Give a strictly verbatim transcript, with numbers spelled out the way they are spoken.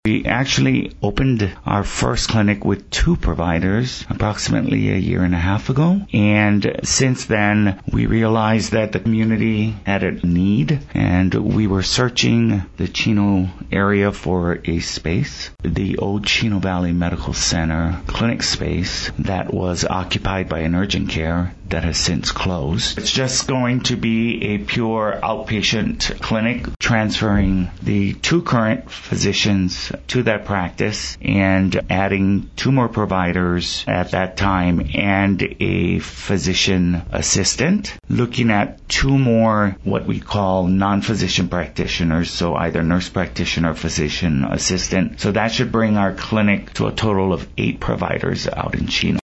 We actually opened our first clinic with two providers approximately a year and a half ago. And since then, we realized that the community had a need, and we were searching the Chino area for a space. The old Chino Valley Medical Center clinic space that was occupied by an urgent care that has since closed. It's just going to be a pure outpatient clinic, transferring the two current physicians to that practice and adding two more providers at that time and a physician assistant, looking at two more what we call non-physician practitioners, so either nurse practitioner or physician assistant. So that should bring our clinic to a total of eight providers out in Chino.